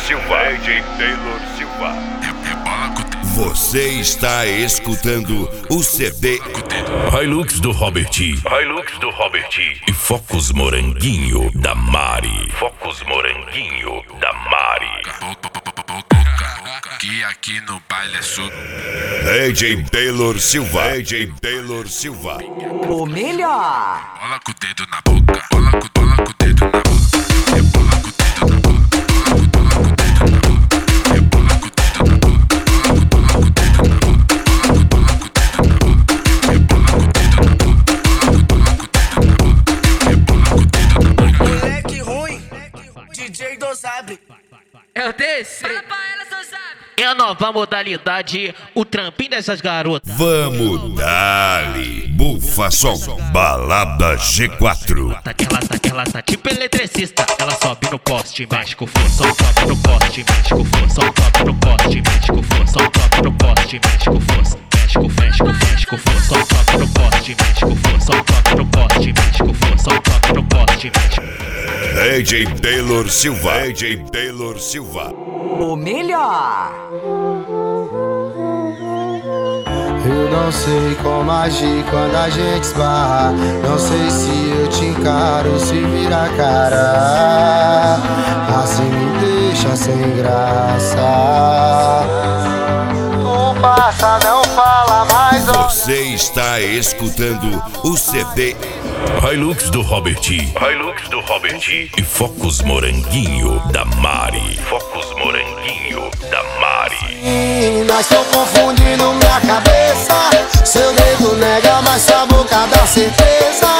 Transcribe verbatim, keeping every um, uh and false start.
Silva. D J Taylor Silva. Você está escutando o C D Hilux do Robert, Hilux do Robert e Focus Moranguinho da Mari. Focus Moranguinho da Mari. Que aqui no baile é sub. D J Taylor Silva. D J Taylor Silva. O melhor. Bola com o dedo na boca, bola com, bola com o dedo na boca. Rebola com o dedo na boca, bola com o dedo na boca. Rebola com o dedo na boca, bola com o dedo na boca. Bola com o dedo na boca, rebola com o dedo na boca. Bola com o dedo na boca, rebola com o dedo na boca. Moleque ruim, D J do Sabre. Eu desci. Fala pra ela, seu sabe. É a nova modalidade, o trampinho dessas garotas. Vamos dali. Bufa som. Balada G quatro. Tá que ela tá que ela tá tipo eletricista. Ela sobe no poste, mexe com força. Sobe no poste, mexe com força. Sobe no poste, mexe com força. Sobe no poste, mexe com força. Mexe com mexe com mexe com força. Sobe no poste, mexe com força. Sobe no poste, mexe com força. Sobe no poste, mexe. D J Taylor Silva. D J Taylor Silva. O melhor. Eu não sei como agir quando a gente esbarra. Não sei se eu te encaro, se vira a cara. Assim me deixa sem graça. Tu passa, não fala mais. Você está escutando o C D Hilux do Robert, Hilux do Robert e Focus Moranguinho da Mari. Focus Moranguinho da Mari. Mas tô confundindo minha cabeça. Seu dedo nega, mas sua boca dá certeza.